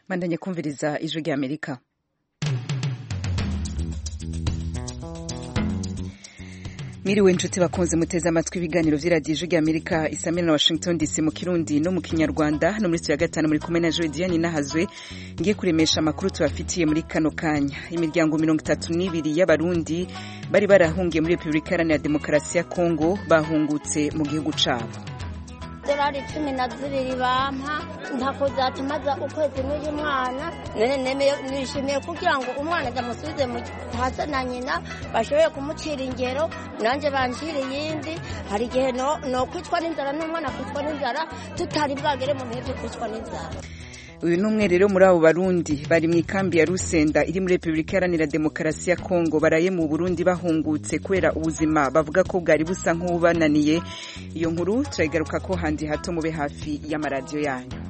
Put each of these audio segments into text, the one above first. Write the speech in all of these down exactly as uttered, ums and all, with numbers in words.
Mandanye kumviriza ijwi rya Amerika. Miriwe inshuti bakunze muteze amatwi ibiganiro vy'iradiyo ijwi rya Amerika isamira na Washington D C mu Kirundi no mu Kinyarwanda no muri ya gatanu muri kumwe na Joy Diane Nahazwe ngiye kuremesha amakuru tubafitiye muri kano kanya. Imiryango mirongo itatu n'ibiri y'abarundi bari barahungiye muri Republika Iharanira Demokarasi ya Kongo bahungutse mu gihugu cabo. Dolari cumi na zibiri bampa ntako zatumaza ukwezi n'uyu mwana nene nishimiye kugira ngo umwana ndamusubize mu hasa na nyina bashoboye kumucira ingero nanje banjire yindi hari igihe no no kwitwa n'inzara n'umwana kwitwa n'inzara tutari bwagere mu bihe byo kwitwa n'inzara. Uyu numwe rero muri abo barundi bari mu ikambi ya Rusenda iri muri Republika Iharanira Demokarasi ya Kongo baraye mu Burundi bahungutse kwera ubuzima bavuga ko bwari busa nk'ubananiye. Iyo nkuru turayigaruka ko handi hato mube hafi y'amaradiyo yanyu.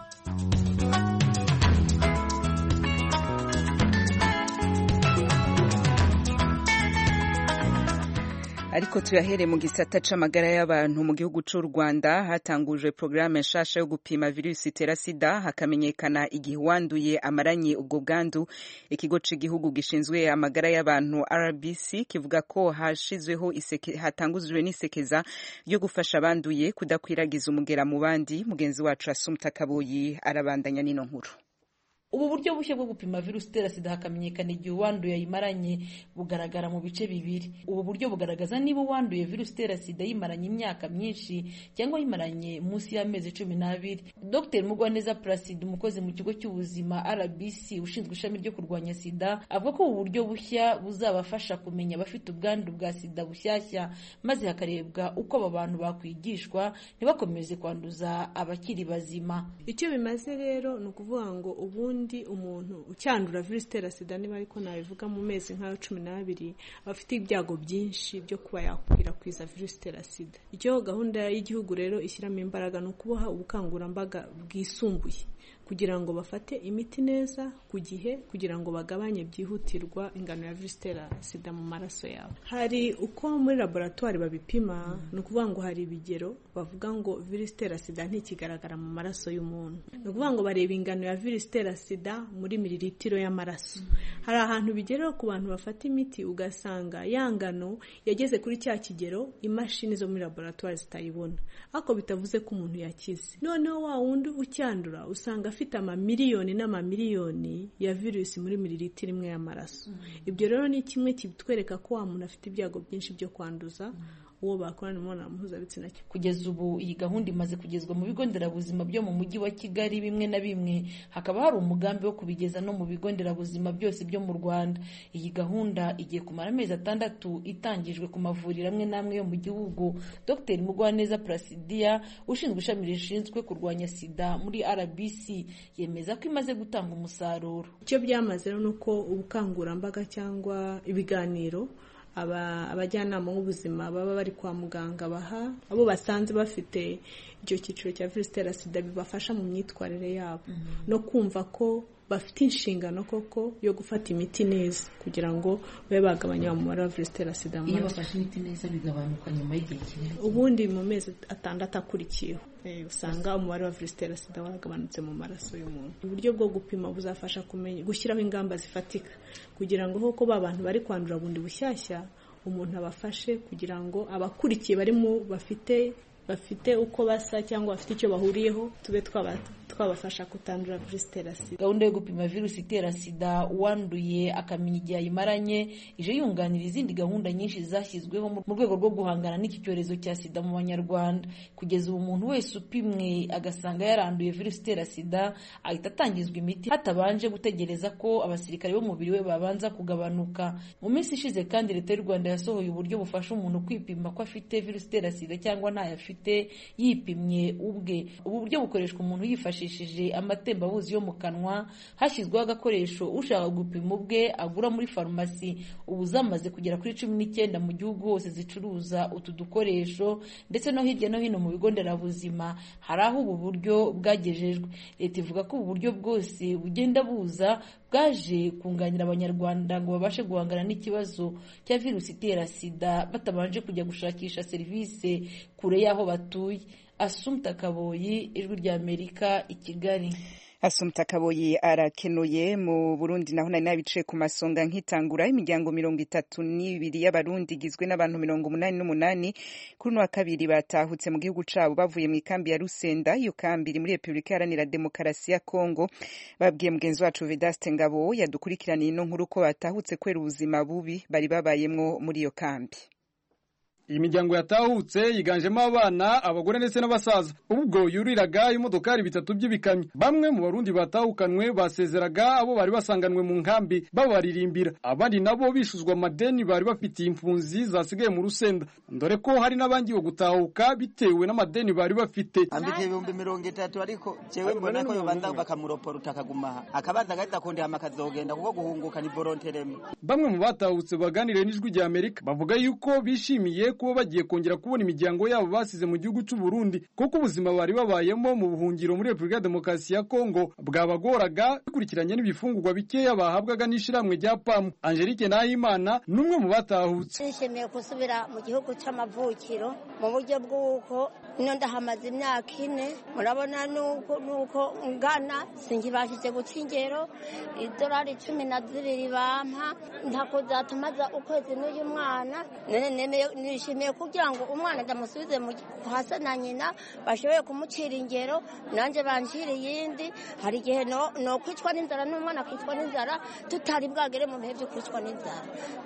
Ariko tuyahere mu gisata c'amagara y'abantu mu gihugu c'u Rwanda hatangujwe programme nshasha yo gupima virusi itera sida hakamenyekana igihe wanduye amaranye ubwo bwandu. Ikigo c'igihugu gishinzwe amagara y'abantu R B C kivuga ko hashizweho iseke hatanguzwe n'isekeza ryo gufasha abanduye kudakwiragiza umugera mu bandi. Mugenzi wacu Asumta Kaboyi arabandanya nino nkuru. Ubu buryo bushya bwo gupima virusi itera sida hakamenyekana igihe uwanduye ayimaranye bugaragara mu bice bibiri. Ubu buryo bugaragaza niba uwanduye virusi itera sida yimaranye imyaka myinshi cyangwa yimaranye munsi y'amezi cumi n'abiri. Dr Mugwaneza Placide, umukozi mu kigo cy'ubuzima R B C ushinzwe ishami ryo kurwanya sida, avuga ko ubu buryo bushya buzabafasha kumenya abafite ubwandu bwa sida bushyashya maze hakarebwa uko aba bantu bakwigishwa ntibakomeze kwanduza abakiri bazima. Icyo bimaze rero ni ukuvuga ngo ubu ndi umuntu ucyandura virusi itera sida niba ariko nabivuga mu mezi nka cumi n'abiri afite ibyago byinshi byo kuba yakwirakwiza virusi itera sida. Icyo gahunda y'igihugu rero ishyiramo imbaraga ni ukubaha ubukangurambaga bwisumbuye kugira ngo bafate imiti neza ku gihe kugira ngo bagabanye byihutirwa ingano ya virusi itera sida mu maraso yabo. Hari uko muri laboratoire babipima mm. ni ukuvuga ngo hari ibigero bavuga ngo virusi itera sida ntikigaragara mu maraso y'umuntu. Ni ukuvuga ngo bareba ingano ya virusi itera sida muri mililitiro y'amaraso. Mm. Hari ahantu bigera ku bantu bafata imiti ugasanga ya ngano yageze kuri cya kigero imashini zo muri laboratoire zitayibona. Ako bitavuze ko umuntu yakize. Noneho wa wundi ucyandura usanga afite amamiliyoni n'amamiliyoni ya virusi muri mililitiro imwe y'amaraso. Mm. Ibyo rero ni kimwe kibitwereka ko wa muntu afite ibyago byinshi byo kwanduza mm. uwo bakorana imibonano mpuzabitsina. Kugeza ubu iyi gahunda imaze kugezwa mu bigo nderabuzima byo mu mujyi wa Kigali bimwe na bimwe, hakaba hari umugambi wo kubigeza no mu bigo nderabuzima byose byo mu Rwanda. Iyi gahunda igiye kumara amezi atandatu itangijwe ku mavuriro amwe n'amwe yo mu gihugu. Dr Mugwaneza Placide ushinzwe ishami rishinzwe kurwanya sida muri R B C yemeza ko imaze gutanga umusaruro. Icyo byamaze rero nuko ubukangurambaga cyangwa ibiganiro aba abajyanama b'ubuzima baba bari kwa muganga baha abo basanze bafite icyo cyiciro cya virusi itera sida bibafasha mu myitwarire yabo mm -hmm. no kumva ko bafite inshingano koko yo gufata imiti neza kugira ngo babe bagabanya umubare wa virusi itera sida. Iyo bafashe imiti neza bigabanuka nyuma y'igihe kinini, ubundi mu mezi atandatu akurikiyeho eh usanga umubare wa virusi itera sida waragabanutse mu maraso y'umuntu. Uburyo bwo gupima buzafasha kumenya gushyiraho ingamba zifatika kugira ngo hoko babantu bari kwandura bundi bushyashya umuntu abafashe kugira ngo abakurikiye bari mu bafite bafite uko basa cyangwa bafite icyo bahuriyeho tube twabata twabafasha kutandura virusi itera sida. Gahunda yo gupima virusi itera sida uwanduye akamenya igihe ayimaranye ije yunganira izindi gahunda nyinshi zashyizweho mu rwego rwo guhangana n'iki cyorezo cya sida mu Banyarwanda. Kugeza ubu umuntu wese upimwe agasanga yaranduye virusi itera sida ahita atangizwa imiti hatabanje gutegereza ko abasirikare b'umubiri we babanza kugabanuka. Mu minsi ishize kandi Leta y'u Rwanda yasohoye uburyo bufasha umuntu kwipima ko afite virusi itera sida cyangwa ntayo afite yipimye ubwe. Ubu buryo bukoreshwa umuntu yifashishije amatembabuzi yo mu kanwa. Hashyizweho agakoresho ushaka gupima ubwe agura muri farumasi. Ubu zamaze kugera kuri cumi n'icyenda mu gihugu hose zicuruza utu dukoresho, ndetse no hirya no hino mu bigo nderabuzima hari aho ubu buryo bwagejejwe. Leta ivuga ko ubu buryo bwose bugenda buza bwaje kunganira Abanyarwanda ngo babashe guhangana n'ikibazo cya virusi itera sida batabanje kujya gushakisha serivisi kure y'aho batuye. Asumta Kaboyi, Ijwi rya Amerika, i Kigali. Assumpta Kaboyi arakenuye. Mu Burundi naho nari nabice ku masonga nkitangura imiryango mirongo itatu n'ibiri y'abarundi igizwe n'abantu mirongo umunani n'umunani kuri wa kabiri batahutse mu gihugu cabo bavuye mu ikambi ya Rusenda. Iyo kambi iri muri Republika Iharanira Demokarasi ya Kongo. Babwiye mugenzi wacu Vedaste Ngabo yadukurikiraniye ino nkuru ko batahutse kwera ubuzima bubi bari babayemwo muri iyo kambi. Imiryango yatahutse yiganjemo abana, abagore ndetse n'abasaza. Ubwo yuriraga imodokari bitatu by'ibikamyo. Bamwe mu barundi batahukanwe basezeraga abo bari basanganwe mu nkambi babaririmbira. Abandi nabo bishuzwa amadeni bari bafitiye impunzi zasigaye mu Rusenda. Ndore ko hari n'abandi bo gutahuka bitewe n'amadeni bari bafite. Ambike ibihumbi mirongo itatu ariko jewe mbona ko yobanda bakamuropora utakaguma. Akabaza gahita kundi amakazogenda kuko guhunguka ni volontairement. Bamwe mu batahutse baganire n'ijwi rya Amerika bavuga yuko bishimiye kuba bagiye kongera kubona imiryango yabo basize mu gihugu cy'u Burundi kuko ubuzima bari babayemo mu buhungiro muri Republika Demokarasi ya Kongo bwabagoraga bikurikiranye n'ibifungurwa bikeya bahabwaga n'ishiramwe rya P A M. Angelique Nahimana numwe mu batahutse. Nishimiye kusubira mu gihugu cy'amavukiro mu buryo bw'uko ino ndahamaze imyaka ine. Murabona nuko nuko ngana singibashije gucingero idolari cumi na zibiri bampa ntako zatumaza ukwezi n'uyu mwana nene neme nishimiye kugira ngo umwana ndamusubize mu hasa na nyina bashoboye kumucira ingero nanje banjire yindi. Hari igihe no no kwicwa n'inzara n'umwana kwicwa n'inzara tutari bwagere mu bihe byo kwicwa n'inzara.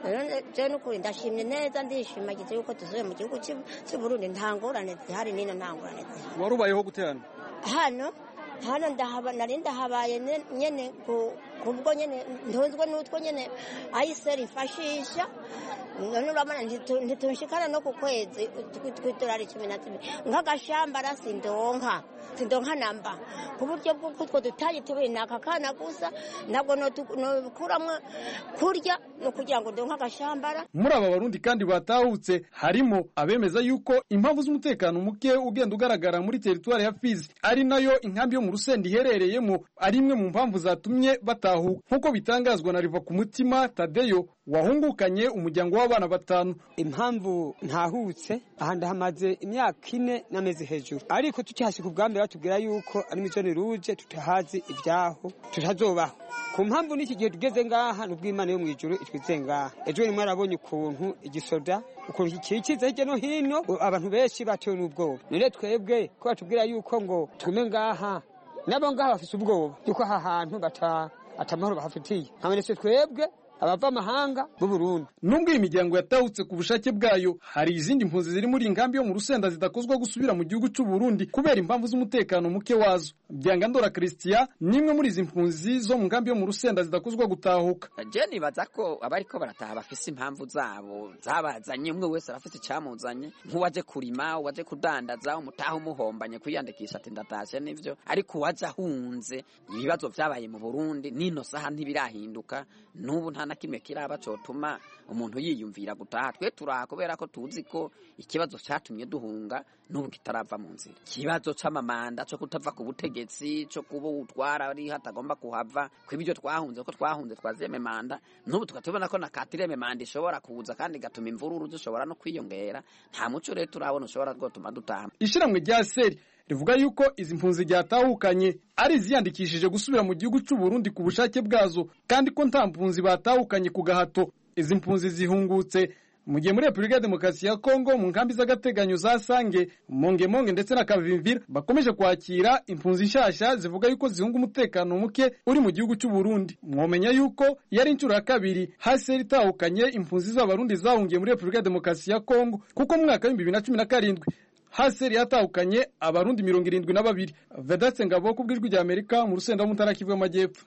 Je n'ukuri ndashimye neza ndishimagize yuko tuzuye mu gihugu cy'u Burundi ntangorane zihari nino ntangorane zihari. Warubayeho guterana hano hano ndahaba nari ndahabaye nyene kubwo nyene ndonzwe n'utwo nyene ayiseri ifashisha none urabona ntitunshikana no ku kwezi tw'idolari cumi na zibiri nk'agashamba rasindonka sindonka namba ku buryo bw'utwo dutayi tubiri naka kana gusa ntabwo no kuramwe kurya no kugira ngo ndonka agashambara. Muri aba barundi kandi batahutse harimo abemeza yuko impamvu z'umutekano muke ugenda ugaragara muri teritwari ya Fizi ari nayo inkambi yo mu Rusenda iherereyemo ari imwe mu mpamvu zatumye batahuka nk'uko bitangazwa na Riva ku Mutima Tadeyo wahungukanye umuryango w'abana batanu. Impamvu ntahutse ahandi hamaze imyaka ine n'amezi hejuru ariko tukihashika ubwambere batubwira yuko ari mizone ruje tutahazi ibyaho tutazobaho. Ku mpamvu n'iki gihe tugeze ngaha n'ubwo Imana yo mu ijuru itwize ngaha. Ejo ni mwarabonye ukuntu igisoda ukuntu kikize hirya no hino abantu benshi batewe n'ubwoba. None twebwe ko batubwira yuko ngo tume ngaha nabo ngaha bafise ubwoba yuko aha hantu bata atamahoro bahafitiye. Hamenetse twebwe abava amahanga mu Burundi. Nubwo imiryango yatahutse ku bushake bwayo hari izindi mpunzi ziri muri inkambi yo mu Rusenda zidakozwa gusubira mu gihugu cy'u Burundi kubera impamvu z'umutekano muke wazo. Byangandora Christian nimwe muri izi mpunzi zo mu nkambi yo mu Rusenda zidakozwa gutahuka. Je nibaza ko abariko barataha bafise impamvu zabo zabazanye umwe wese arafite cyamuzanye nk'uwaje kurima waje kudandaza umutaha umuhombanye kwiyandikisha ati ndatashe nivyo ariko waje ahunze ibibazo byabaye mu Burundi nino saha ntibirahinduka n'ubu nta na kimwe kiraba cotuma umuntu yiyumvira gutaha. Twe turaha kubera ko tuzi ko ikibazo cyatumye duhunga n'ubu kitarava mu nzira. Ikibazo c'amamanda cyo kutava ku butegetsi cyo kuba utwara ari hatagomba kuhava kw'ibyo twahunze ko twahunze twazeme manda n'ubu tukatubona ko na katireme manda ishobora kuza kandi gatuma imvururu zishobora no kwiyongera. Nta muco rero turabona ushobora gutuma dutaha. Ishiramwe rya Seri rivuga yuko izi mpunzi ryatahukanye ari ziyandikishije gusubira mu gihugu cy'u Burundi ku bushake bwazo kandi ko nta mpunzi batahukanye ku gahato. Izi mpunzi zihungutse mu gihe muri Republika Demokarasi ya Kongo mu nkambi z'agateganyo za Sange, Mongemonge ndetse na Kavimvira bakomeje kwakira impunzi nshasha zivuga yuko zihunga umutekano muke uri mu gihugu cy'u Burundi. Mwomenya yuko yari incuro ya kabiri hasi itahukanye impunzi z'abarundi zahungiye muri Republika Demokarasi ya Kongo kuko mu mwaka wa bibiri na cumi na karindwi Haseri yatahukanye abarundi mirongo irindwi na babiri. Vedaste Ngabo kubw'ijwi rya Amerika mu Rusenda mu Ntara Kivu y'Amajyepfo.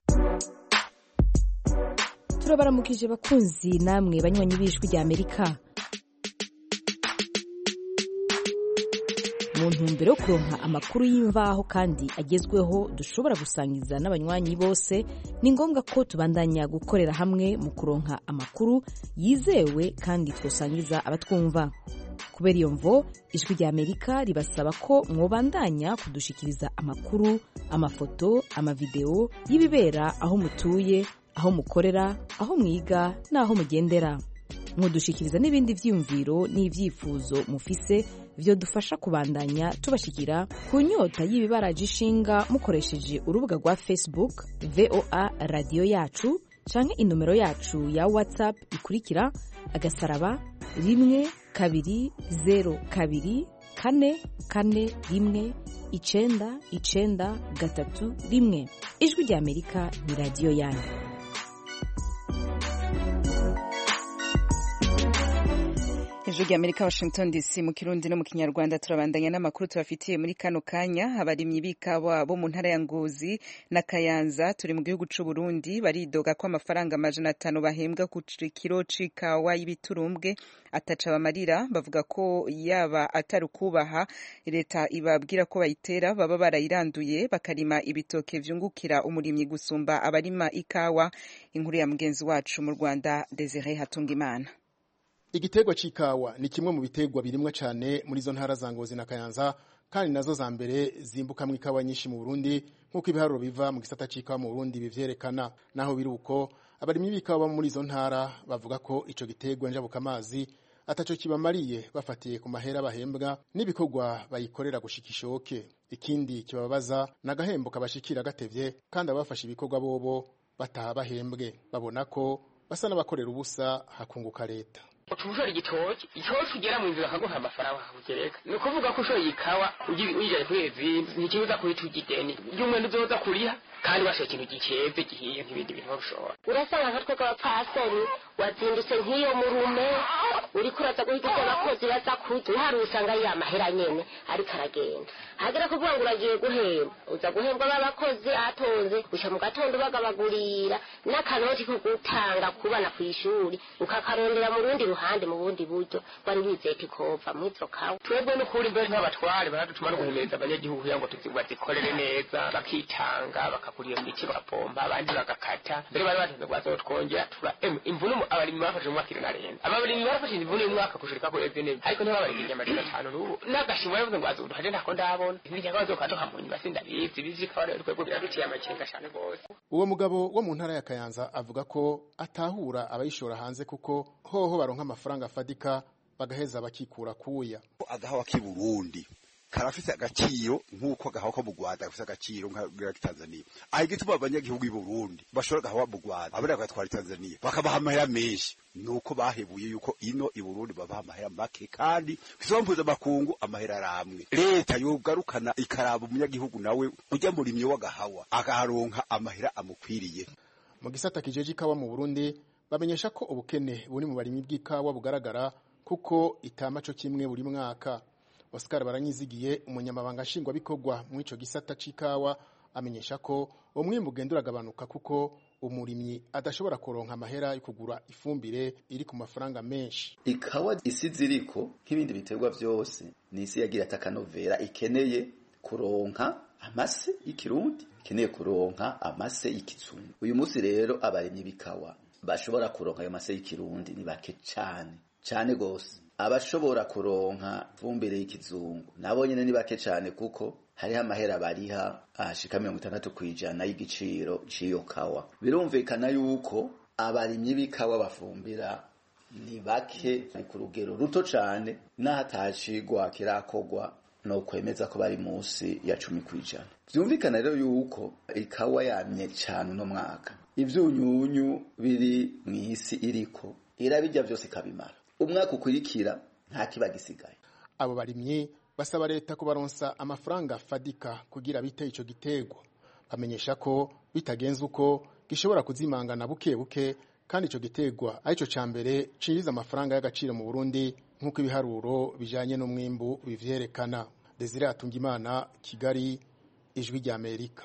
Turabaramukije bakunzi namwe banywanyi b'ijwi rya Amerika. Mu ntumbero yo kuronka amakuru y'imvaho kandi agezweho dushobora gusangiza n'abanywanyi bose ni ngombwa ko tubandanya gukorera hamwe mu kuronka amakuru yizewe kandi twosangiza abatwumva. Kubera iyo mvo ijwi rya Amerika ribasaba ko mwobandanya kudushikiriza amakuru, amafoto, amavideo y'ibibera aho mutuye, aho mukorera, aho mwiga n'aho mugendera. Mudushikiriza n'ibindi vyiyumviro n'ivyifuzo mufise vyodufasha kubandanya tubashikira ku nyota y'ibibaraje ishinga mukoresheje urubuga rwa Facebook V O A radio yacu canke inomero yacu ya WhatsApp ikurikira agasaraba rimwe kabiri zero kabiri kane kane rimwe icenda icenda gatatu rimwe. Ijwi rya Amerika ni radio yanyu. Ijwi rya Amerika, Washington D C, mu Kirundi no mu Kinyarwanda. Turabandanya n'amakuru tubafitiye muri kano kanya. Abarimyi b'ikawa bo mu ntara ya Ngozi na Kayanza turi mu gihugu c'u Burundi baridoga ko amafaranga amajana atanu bahembwa ku kilo c'ikawa y'ibiturumbwe ataca bamarira. Bavuga ko yaba atari kubaha leta ibabwira ko bayitera baba barayiranduye bakarima ibitoke vyungukira umurimyi gusumba abarima ikawa. Inkuru ya mugenzi wacu mu Rwanda Desire Hatungimana. Igiterwa c'ikawa ni kimwe mu biterwa birimwa cyane muri zo ntara za Ngozi na Kayanza, kandi nazo za mbere zimbuka mu ikawa nyinshi mu Burundi nkuko ibiharuro biva mu gisata c'ikawa mu Burundi bivyerekana. Naho biruko abarimyi b'ikawa muri zo ntara bavuga ko ico giterwa njabuka amazi ataco kibamariye bafatiye ku mahera bahembwa n'ibikorwa bayikorera gushika ishoke. Ikindi kibabaza nagahembo kabashikira gatevye, kandi abafashe ibikorwa bobo bataha bahembwe. Babona ko basa n'abakorera ubusa hakunguka leta. Utushora igitoki igitoki ugera mu nzira akaguha amafaranga kugereka ni ukuvuga ko ushoye ikawa uyijaye kwezi ntikibuza kuri tugideni ry'umwenda uzoza kuriha kandi washoye ikintu gikeze gihiye nk'ibindi bintu bagushora. Urasanga nka twebwe abapfasoni wazindutse nk'iyo murume uri kuraza guhita abakozi baza kurya hari usanga ari amahera nyene ariko aragenda hagera kuvuga ngo uragiye guhemba uza guhembwa b'abakozi atonze usha mu gatondo bagabagurira n'akanoti ko gutanga kubana ku ishuri ukakarondera mu rundi ruhande mu bundi buryo bari bizeti kova mu izo kawa. Twebwe no kuri mbere nk'abatware baradutuma no guhemeza abanyagihugu ngo tuzibazikorere neza bakitanga bakakuriye mu iki bagapomba abandi bagakata. Mbere bari batanze bazotwongera tura imvuno abarimyi bafashe mu mwaka irarenda abarimyi barafashe imvuno y'umwaka kushirika ko eze neza ariko ntibabarimye amajana atanu n'ubu nagashimwe yavuze ngo azoduhaje ntako ndabona ibijya kazo kadoha mu nyuma sindabizi bizika bari twebwe biraduciye amakenga cyane gose. Uwo mugabo wo mu ntara ya Kayanza avuga ko atahura abayishora hanze kuko hoho baronka amafaranga afadika bagaheza bakikura kuya. Agahawa k'i Burundi karafise agaciro nkuko agahawa ko mu Rwanda gafise agaciro nka Tanzania. Aho gituma abanyagihugu i Burundi bashora agahawa mu Rwanda abari bagatwara Tanzania bakabaha amahera menshi, nuko bahebuye yuko ino i Burundi babaha amahera make kandi kizompuza makungu amahera ramwe. Leta yogarukana ikaraba umunyagihugu nawe ujya muri myo w'agahawa agaharonka amahera amukwiriye. Mu gisata kijeje ikawa mu Burundi bamenyesha ko ubukene buri mu barimyi bw'ikawa bugaragara kuko itama cyo kimwe buri mwaka. Oscar Baranyizigiye umunyamabanga nshingwa bikorwa mu ico gisata c'ikawa amenyesha ko umwimbu ugenda uragabanuka kuko umurimyi adashobora kuronka amahera yo kugura ifumbire iri ku mafaranga menshi. Ikawa isi ziriko nk'ibindi biterwa byose ni isi yagira atakanovera ikeneye kuronka amase y'ikirundi ikeneye kuronka amase y'ikizungu. Uyu munsi rero abarimyi b'ikawa bashobora kuronka ayo mase y'ikirundi ni bake cyane cyane gose. Abashobora kuronka fumbire y'ikizungu nabo nyene ni bake cyane kuko hariho amahera bariha ashika mirongo itandatu kwijana y'igiciro c'iyo kawa. Birumvikana yuko abarimyi b'ikawa bafumbira ni bake ku rugero ruto cyane n'ahatashigwa kirakogwa no kwemeza ko bari munsi ya cumi kwijana. Byumvikana rero yuko ikawa yamye cyane no mwaka ivyunyunyu biri mw'isi iriko irabijya byose kabimara umwaka ukurikira nta kiba gisigaye. Abo barimyi basaba leta kubaronsa amafaranga fadika kugira bite ico giterwa. Bamenyesha ko bitagenze uko gishobora kuzimangana buke buke, kandi ico giterwa arico cambere cinjiza amafaranga y'agaciro mu Burundi nkuko ibiharuro bijanye n'umwimbu bivyerekana. Desire Atungimana, Kigali, Ijwi rya Amerika.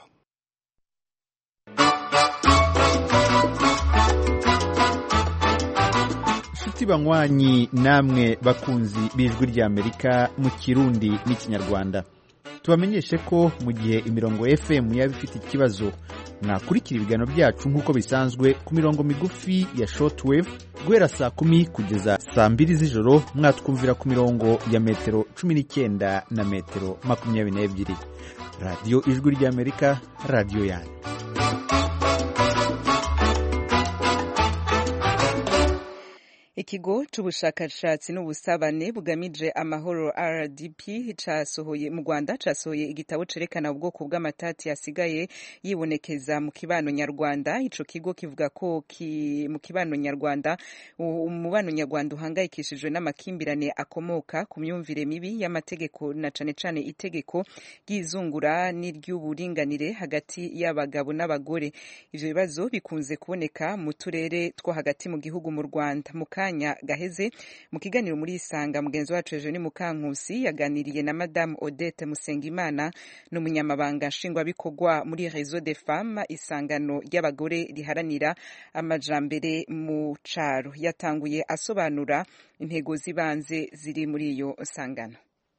Shuti banywanyi namwe bakunzi b'Ijwi rya Amerika mu Kirundi n'Ikinyarwanda, tubamenyeshe ko mu gihe imirongo F M yaba ifite ikibazo mwakurikira ibiganiro byacu nk'uko bisanzwe ku mirongo migufi ya shortwave guhera saa kumi kugeza saa mbiri z'ijoro. Mwatwumvira ku mirongo ya metero cumi n'icyenda na metero makumyabiri n'ebyiri. Radio Ijwi rya Amerika, radio yanyu. Ikigo c'ubushakashatsi n'ubusabane bugamije amahoro R D P casohoye mu Rwanda casohoye igitabo cerekana ubwoko bw'amatati yasigaye yibonekeza mu kibano nyarwanda. Ico kigo kivuga ko ki, mu kibano nyarwanda umubano nyarwanda uhangayikishijwe n'amakimbirane akomoka ku myumvire mibi y'amategeko na cane cane itegeko ry'izungura n'iry'uburinganire hagati y'abagabo n'abagore. Ivyo bibazo bikunze kuboneka mu turere two hagati mu gihugu mu Rwanda. Mu kanya gaheze mu kiganiro muri Isanga mugenzi wacu Eugene Mukankusi yaganiriye na Madame Odette Musengimana n'umunyamabanga nshingwabikorwa muri Réseau des Femmes isangano ry'abagore riharanira amajambere mu caro. Yatanguye asobanura intego zibanze ziri muri iyo sangano.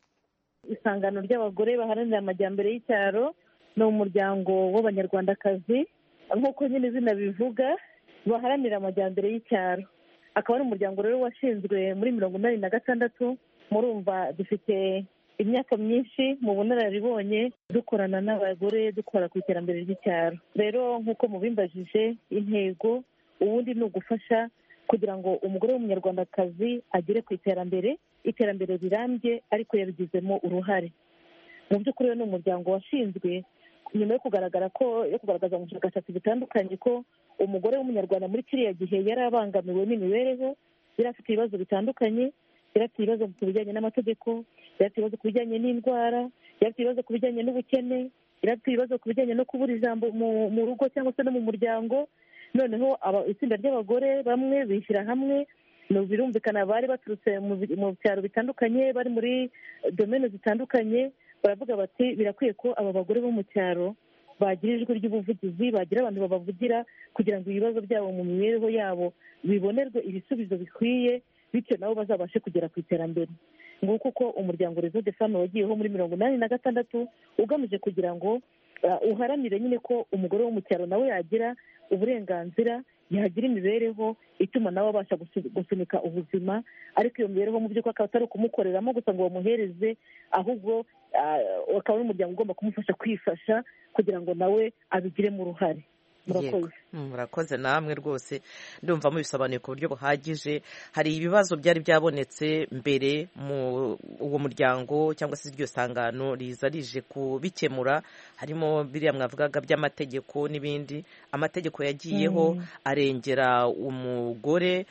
Isangano ry'abagore baharanira amajambere y'icyaro ni umuryango w'abanyarwandakazi nk'uko nyine izina bivuga baharanira amajyambere y'icyaro. Akaba ari umuryango rero washinzwe muri mirongo inani na gatandatu. Murumva dufite imyaka myinshi mu bunararibonye dukorana n'abagore dukora ku iterambere ry'icyaro. Rero nk'uko mubimbajije intego ubundi ni ugufasha kugira ngo umugore w'umunyarwandakazi agere ku iterambere iterambere rirambye ariko yabigizemo uruhare. Mu by'ukuri rero ni umuryango washinzwe nyuma yo kugaragara ko yo kugaragaza mu bushakashatsi butandukanye ko umugore w'umunyarwanda muri kiriya gihe yari abangamiwe n'imibereho, yari afite ibibazo bitandukanye, yari afite ibibazo ku bijyanye n'amategeko, yari afite ibibazo ku bijyanye n'indwara, yari afite ibibazo ku bijyanye n'ubukene, yari afite ibibazo ku bijyanye no kubura ijambo mu rugo cyangwa se no mu muryango. Noneho itsinda ry'abagore bamwe bishyira hamwe, birumvikana bari baturutse mu byaro bitandukanye, bari muri domene zitandukanye, baravuga bati birakwiye ko aba bagore bo mu cyaro bagira ijwi ry'ubuvugizi, bagira abantu babavugira kugira ngo ibibazo byabo mu mibereho yabo bibonerwe ibisubizo bikwiye, bityo nabo bazabashe kugera ku iterambere. Nguko uko umuryango Réseau des Femmes wagiyeho muri mirongo inani na gatandatu ugamije kugira ngo uharanire nyine ko umugore wo mu cyaro nawe yagira uburenganzira, yagira imibereho ituma nawe abasha gusunika ubuzima, ariko iyo mibereho mu by'ukuri akaba atari ukumukoreramo gusa ngo bamuhereze, ahubwo akaba ari umuryango ugomba kumufasha kwifasha kugira ngo nawe abigiremo uruhare. Murakoze. Murakoze namwe rwose, ndumva mubisobanuye ku buryo buhagije. Hari ibibazo byari byabonetse mbere mu uwo muryango cyangwa se iryo sangano riza rije kubikemura, harimo biriya mwavugaga by'amategeko n'ibindi. Amategeko yagiyeho mm. arengera umugore,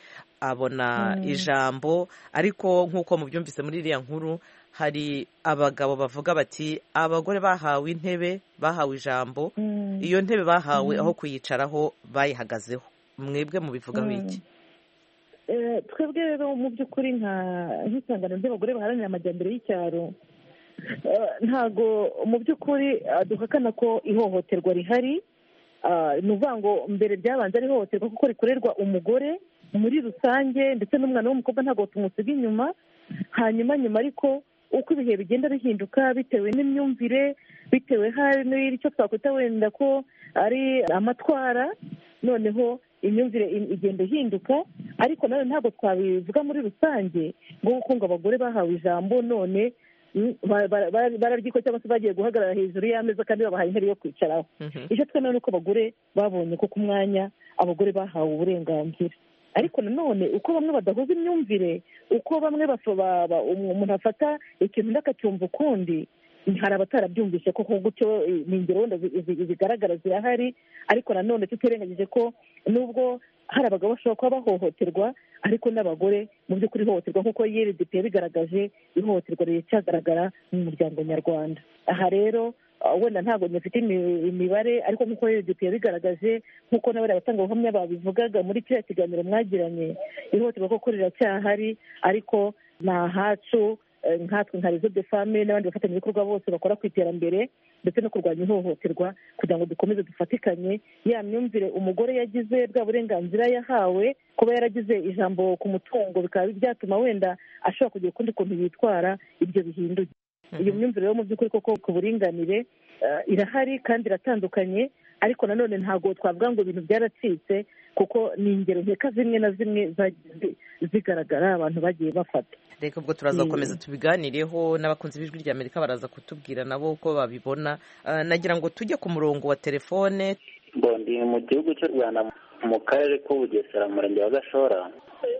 abona mm. ijambo, ariko nk'uko mubyumvise muri iriya nkuru hari abagabo bavuga bati abagore bahawe intebe, bahawe ijambo, mm. iyo ntebe bahawe mm. aho kuyicaraho bayihagazeho. Mwebwe mubivugaho iki? Eh, twebwe rero mu by'ukuri nka nk'isangano ry'abagore baharanira amajyambere y'icyaro, ntago mu by'ukuri duhakana ko ihohoterwa rihari. Ni ukuvuga ngo mbere byabanza ari ihohoterwa kuko rikorerwa umugore muri rusange, ndetse n'umwana w'umukobwa ntabwo tumusiga inyuma. Hanyuma nyuma ariko uko ibihe bigenda bihinduka bitewe n'imyumvire, bitewe hari n'icyo twakwita wenda ko ari amatwara, noneho imyumvire igenda ihinduka, ariko nawe ntabwo twabivuga muri rusange ngo ngo abagore bahawe ijambo none bararyiko cyangwa se bagiye guhagarara hejuru y'ameza kandi babahaye intebe yo kwicaraho. Icyo twemera ni uko abagore babonye ko ku mwanya abagore bahawe uburenganzira, ariko nanone uko bamwe badahuza imyumvire, uko bamwe umuntu afata ikintu n'akacyumva ukundi, hari abatarabyumvise koko gutyo. Ni ingero wenda zigaragara zirahari, ariko nanone tutirengagije ko nubwo hari abagabo bashobora kuba bahohoterwa, ariko n'abagore mu by'ukuri ihohoterwa nk'uko R D P yabigaragaje, ihohoterwa riracyagaragara mu muryango nyarwanda. Aha rero wenda ntabwo nyafite imibare, ariko nk'uko R D P yabigaragaje, nk'uko n'abari abatangabuhamya babivugaga muri kiriya kiganiro mwagiranye, ihohoterwa koko riracyahari, ariko ni ahacu nkatwe nka Réseau des Femmes n'abandi bafatanyabikorwa bose bakora ku iterambere ndetse no kurwanya ihohoterwa, kugira ngo dukomeze dufatikanye ya myumvire umugore yagize, bwa burenganzira yahawe, kuba yaragize ijambo ku mutungo bikaba byatuma wenda ashobora kugira ukundi kuntu yitwara, ibyo bihinduye. Iyo myumvire yo mu by'ukuri koko ku buringanire irahari kandi iratandukanye, ariko nanone ntabwo twavuga ngo ibintu byaracitse, kuko ni ingero nkeka zimwe na zimwe zagiye zigaragara abantu bagiye bafata. Reka ubwo turaza gukomeza tubiganireho, n'abakunzi b'ijwi rya Amerika baraza kutubwira nabo uko babibona. Nagira ngo tujye ku murongo wa telefone. Ndi mu gihugu cy'u Rwanda mu karere k'Ubugesera, umurenge wa Gashora.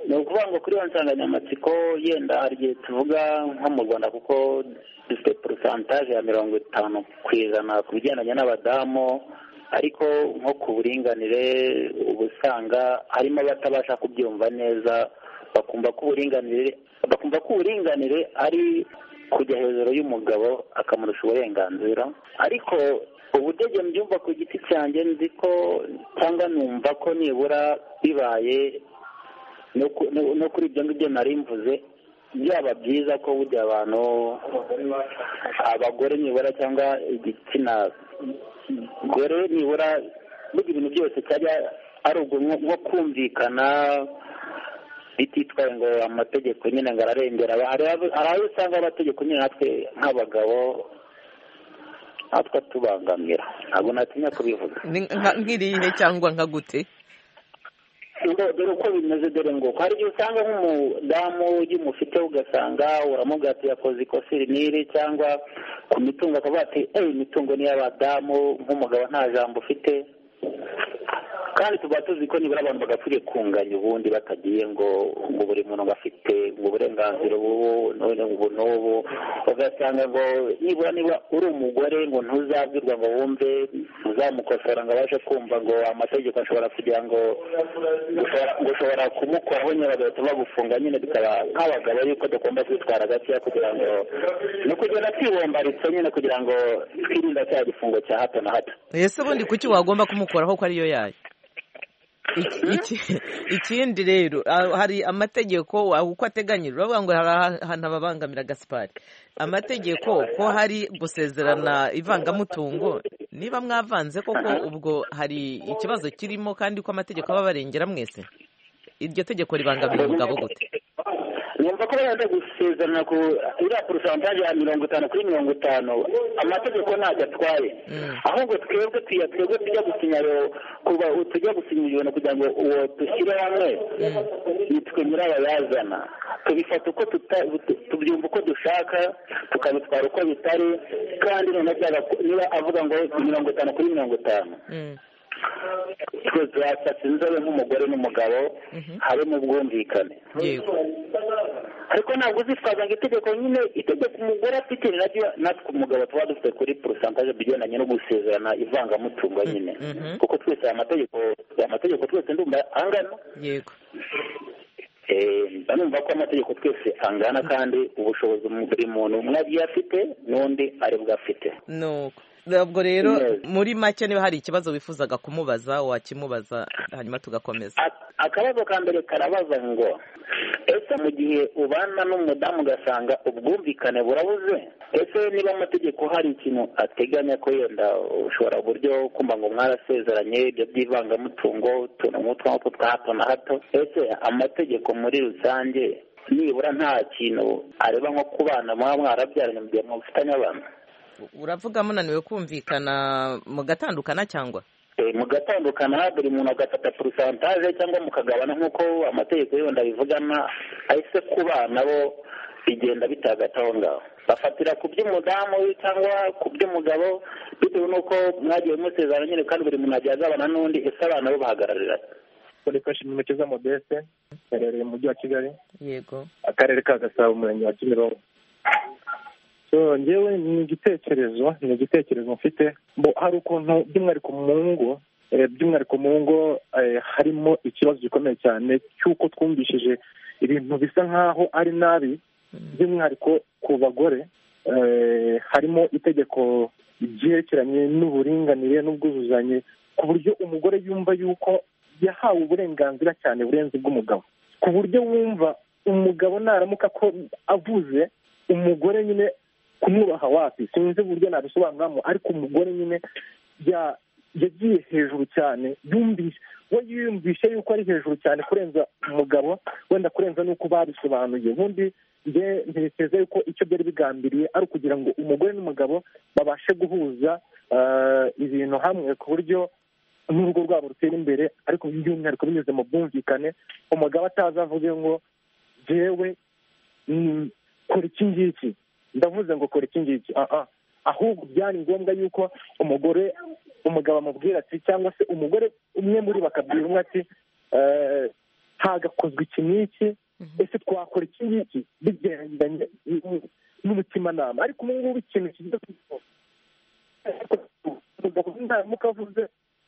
ni ukuvuga ngo kuri iyo nsanganyamatsiko yenda hari igihe tuvuga nko mu Rwanda kuko dufite porosantaje ya mirongo itanu ku ijana ku bigendanye n'abadamu, ariko nko ku buringanire uba usanga harimo abatabasha kubyumva neza, bakumva ko uburinganire bakumva ko uburinganire ari kujya hejuru y'umugabo akamurusha uburenganzira. Ariko ubudege mbyumva ku giti cyanjye nzi ko cyangwa numva ko nibura bibaye no kuri ibyo ngibyo nari mvuze, byaba byiza ko burya abantu abagore nibura cyangwa igitsina gore nibura burya ibintu byose cyajya ari nko kumvikana bititwaye ngo amategeko nyine ngo ararengera. Hari aho usanga amategeko nyine natwe nk'abagabo natwe tubangamira, ntabwo natinya kubivuga. nk'irihe cyangwa nka gute? dore uko bimeze, dore ngo hari igihe usanga nk'umudamu iyo umufite ugasanga uramubwira ati yakoze ikosa iri n'iri, cyangwa ku mitungo akavuga ati eee imitungo ni iy'abadamu, nk'umugabo nta jambo ufite. kandi tuba tuzi ko nibura abantu bagapfiriye kunganya ubundi batagiye ngo ngo buri muntu afite uburenganzira ubu ubu n'ubu, ugasanga ngo nibura niba uri umugore ngo ntuzabwirwa ngo wumve, ntuzamukosora ngo abashe kumva ngo amategeko ashobora kugira ngo ushobora kumukoraho nyine bagahita bagufunga. nyine bikaba nk'abagabo yuko dugomba kwitwara gakeya kugira ngo no kugenda twibombaritse nyine kugira ngo twirinde cya gifungo cya hato na hato. ese ubundi kuki wagomba kumukoraho ko ariyo yayo? ikindi rero hari amategeko uko ateganyije, uravuga ngo hari ahantu ababangamira Gaspard. amategeko ko hari gusezerana ivangamutungo, niba mwavanze koko ubwo hari ikibazo kirimo, kandi ko amategeko aba abarengera mwese, iryo tegeko ribangamira umugabo gute? numva ko baraza gusezerana ku iriya porosantaje ya mirongo itanu kuri mirongo itanu, amategeko ntabwo atwaye, ahubwo twebwe twebwe tujya gusinya kuba tujya gusinya ibintu kugira ngo uwo dushyire hamwe nitwe nyirabayazana, tubifata uko tubyumva uko dushaka, tukabitwara uko bitari, kandi niba avuga ngo mirongo itanu kuri mirongo itanu twese twasatse inzobe nk'umugore n'umugabo, habe mu bwumvikane. ariko ntabwo uzitwaza ngo itegeko nyine itegeko umugore afite naryo natwe umugabo tuba dufite kuri porosantaje bigendanye no gusezerana ivangamutungo nyine, kuko twese aya mategeko aya mategeko twese ndumva angana. yego numva ko amategeko twese angana, kandi ubushobozi buri muntu umwe agiye afite n'undi ari bwo afite. nuko ubwo rero muri make niba hari ikibazo wifuzaga kumubaza wakimubaza, hanyuma tugakomeza. akabazo ka mbere karabaza ngo ese mu gihe ubana n'umudamu ugasanga ubwumvikane burabuze, ese niba amategeko hari ikintu ateganya ko yenda ushobora uburyo kumva ngo mwarasezeranye ibyo by'ivangamutungo utuntu nk'utwo twa hato na hato, ese amategeko muri rusange nibura nta kintu areba nko ku bana mwaba mwarabyaranye mu gihe mufitanye abana? uravuga munaniwe kumvikana mugatandukana cyangwa mugatandukana buri muntu agafata porosantaje cyangwa mukagabana nk'uko amategeko yenda abivugana, ahise ku bana bo bigenda bitagata aho ngaho, bafatira ku by'umudamu cyangwa ku by'umugabo bitewe n'uko mwagiye musezerana nyine, kandi buri muntu agiye agabana n'undi. ese abana bo bahagararira Kolekashimwe Mukiza Modeste, karere mu mujyi wa Kigali, yego akarere ka Gasabo, umurenge wa Kimironko. so njyewe ni igitekerezo ni igitekerezo mfite, hari ukuntu by'umwihariko mu ngo by'umwihariko mu ngo harimo ikibazo gikomeye cyane cy'uko twumvishije ibintu bisa nk'aho ari nabi, by'umwihariko ku bagore. harimo itegeko ryerekeranye n'uburinganire n'ubwuzuzanye, ku buryo umugore yumva yuko yahawe uburenganzira cyane burenze bw'umugabo, ku buryo wumva umugabo naramuka ko avuze umugore nyine kumwubaha wapi, sinzi uburyo nabisobanuramo, ariko umugore nyine yagiye hejuru cyane, yumvishe we yiyumvishe yuko ari hejuru cyane kurenza umugabo, wenda kurenza n'uko babisobanuye. ubundi njye ntekereza yuko icyo byari bigambiriye ari ukugira ngo umugore n'umugabo babashe guhuza ibintu hamwe, ku buryo n'urugo rwabo rutera imbere, ariko by'umwihariko binyuze mu bwumvikane. umugabo atazavuge ngo jewe kora iki ngiki, ndavuze ngo kora iki ngiki, ahubwo byari ngombwa yuko umugore umugabo amubwira ati, cyangwa se umugore umwe muri bakabwira umwe ati hagakozwe iki n'iki, ese twakora iki ngiki bigendanye n'umutimanama. ariko ubu ngubu ikintu kigize umugabo ntamuka avuze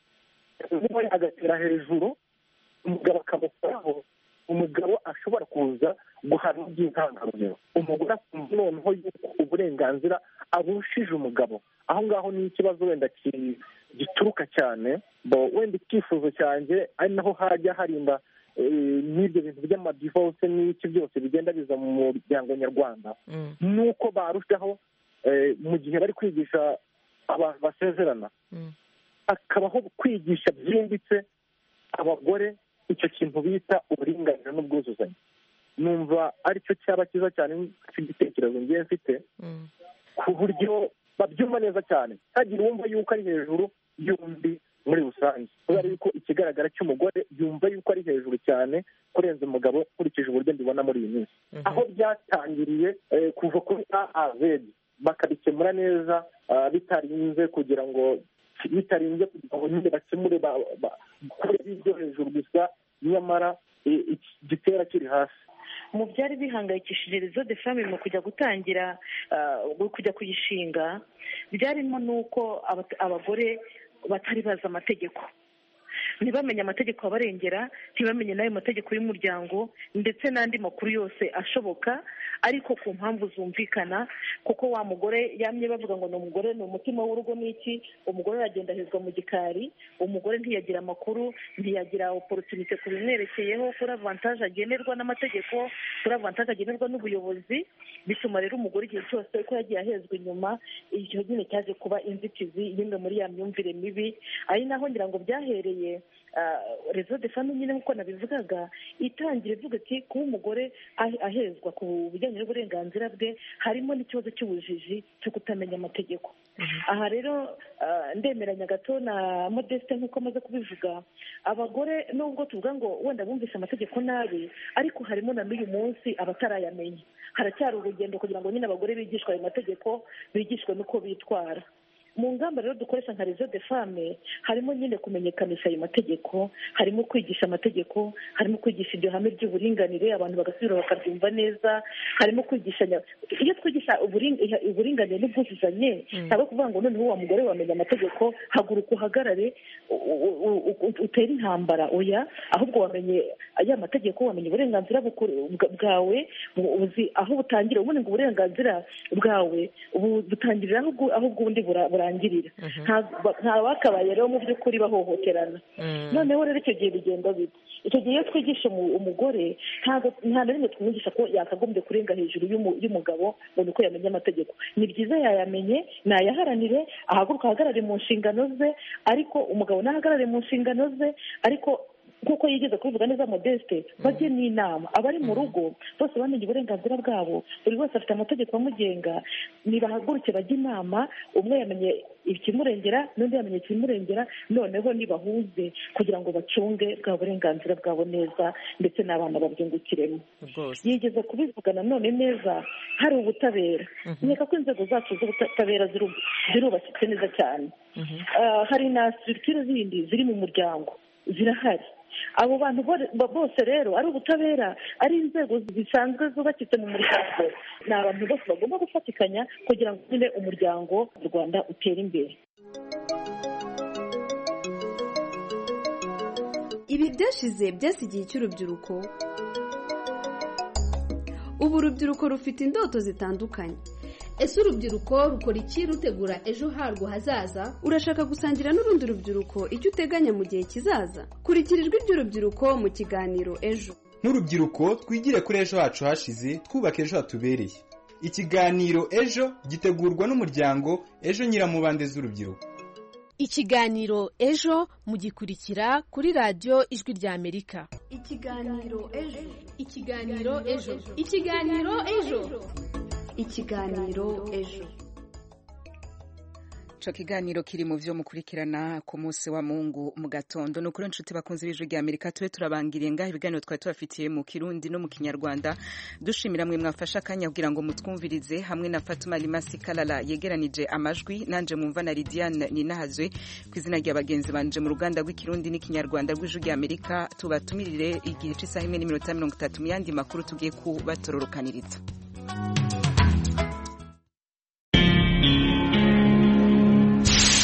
umugore agatera hejuru, umugabo akamukoraho, umugabo ashobora kuza guhana by'intangarugero, umugore akumva noneho yuko uburenganzira abushije umugabo. aho ngaho ni ikibazo wenda gituruka cyane, bo wenda icyifuzo cyanjye ari naho hajya harinda n'ibyo bintu by'amadivorce n'iki byose bigenda biza mu muryango nyarwanda, nuko barushaho mu gihe bari kwigisha abantu basezerana hakabaho kwigisha byimbitse abagore icyo kintu bita uburinganire n'ubwuzuzanye. numva aricyo cyaba cyiza cyane cy'igitekerezo ngiye mfite, ku buryo babyumva neza cyane, ntagire uwumva yuko ari hejuru y'undi muri rusange, kubera yuko ikigaragara cy'umugore yumva yuko ari hejuru cyane kurenza umugabo, nkurikije uburyo mbibona muri iyi minsi. aho byatangiriye kuva kuri a a z bakabikemura neza, bitarinze kugira ngo bitarinze kugira ngo nyine bakemure kure ibyo hejuru gusa, nyamara igitera kiri hasi. mu byari bihangayikishije rezo de fame mu kujya gutangira kujya kuyishinga, byarimo n'uko abagore batari bazi amategeko, ntibamenye amategeko abarengera, ntibamenye n'ayo mategeko y'umuryango ndetse n'andi makuru yose ashoboka, ariko ku mpamvu zumvikana, kuko wa mugore yamye bavuga ngo ni umugore ni umutima w'urugo n'iki, umugore aragenda ahezwa mu gikari, umugore ntiyagira amakuru, ntiyagira opportunité ku bimwerekeyeho, kuri avantage agenerwa n'amategeko, kuri avantage agenerwa n'ubuyobozi, bituma rero umugore igihe cyose ko yagiye ahezwa inyuma, icyo nyine cyaje kuba inzitizi y'imwe muri ya myumvire mibi. ari naho ngira ngo byahereye rezo de fame nyine nk'uko nabivugaga, itangira ivuga ati kuba umugore ahezwa ku bijyanye n'uburenganzira bwe harimo n'ikibazo cy'ubujiji cyo kutamenya amategeko. aha rero ndemeranya gato na Modeste nk'uko amaze kubivuga, abagore nubwo tuvuga ngo wenda bumvise amategeko nabi, ariko harimo na n'uyu munsi abatarayamenya. haracyari urugendo kugira ngo nyine abagore bigishwe ayo mategeko, bigishwe n'uko bitwara. mu ngamba rero dukoresha nka rezo de fame harimo nyine kumenyekanisha ayo mategeko, harimo kwigisha amategeko, harimo kwigisha iryo hame ry'uburinganire, abantu bagasubira bakabyumva neza, harimo kwigisha. iyo twigisha uburinganire n'ubwuzuzanye, ntabwo kuvuga ngo noneho wa mugore wamenya amategeko, haguruka uhagarare utere intambara, oya, ahubwo wamenye aya mategeko, wamenye uburenganzira bwawe, uzi aho butangira. ubundi ngo uburenganzira bwawe butangirira aho ubwundi burangirira. nta bakabaye rero mu by'ukuri bahohoterana. noneho rero icyo gihe bigenda bite? icyo gihe iyo twigisha umugore, nta na rimwe tumwigisha ko yakagombye kurenga hejuru y'umugabo ngo ni uko yamenye amategeko. ni byiza yayamenye, nayaharanire, ahaguruka ahagarare mu nshingano ze, ariko umugabo nahagarare mu nshingano ze, ariko kuko yigeze kubivuga neza Modeste, bajye n'inama. abari mu rugo bose bamenye uburenganzira bwabo, buri wese afite amategeko amugenga, nibahaguruke bajye inama, umwe yamenye ikimurengera n'undi yamenye ikimurengera, noneho nibahuze kugira ngo bacunge bwa burenganzira bwabo neza, ndetse n'abana babyungukiremo. yigeze kubivuga nanone neza, hari ubutabera. nkeka ko inzego zacu z'ubutabera zirubakitse neza cyane. hari na structure zindi ziri mu muryango zirahari. abo bantu bose rero, ari ubutabera, ari inzego zisanzwe zubakitse mu muryango, ni abantu bose bagomba gufatikanya kugira ngo nyine umuryango mu Rwanda utere imbere. ibi byashize byasigiye cy'urubyiruko. ubu urubyiruko rufite indoto zitandukanye. ese urubyiruko rukora iki rutegura ejo harwo hazaza? urashaka gusangira n'urundi rubyiruko icyo uteganya mu gihe kizaza? kurikira ijwi ry'urubyiruko mu kiganiro ejo. nk'urubyiruko twigire kuri ejo hacu hashize, twubake ejo hatubereye. ikiganiro ejo gitegurwa n'umuryango Ejo Nyiramubande z'urubyiruko. ikiganiro ejo mugikurikira kuri radiyo Ijwi ry'Amerika. ikiganiro ejo ikiganiro ejo ikiganiro ejo ikiganiro ejo. ico kiganiro kiri mu vyo mukurikirana ku munsi wa Mungu mu gatondo no kuri nshuti bakunze b'ijwi rya Amerika tube turabangiriye ngaho ibiganiro twari tubafitiye mu Kirundi no mu Kinyarwanda dushimira mwe mwafasha akanya kugira ngo mutwumvirize hamwe na Fatuma Limasi Kalala yegeranije amajwi nanje mumva na Lidiane Ninahazwe kw'izina rya bagenzi banje mu ruganda rw'Ikirundi n'Ikinyarwanda rw'ijwi rya Amerika tubatumirire igihe c'isaha imwe n'iminota mirongo itatu mu yandi makuru tugiye kubatororokaniriza.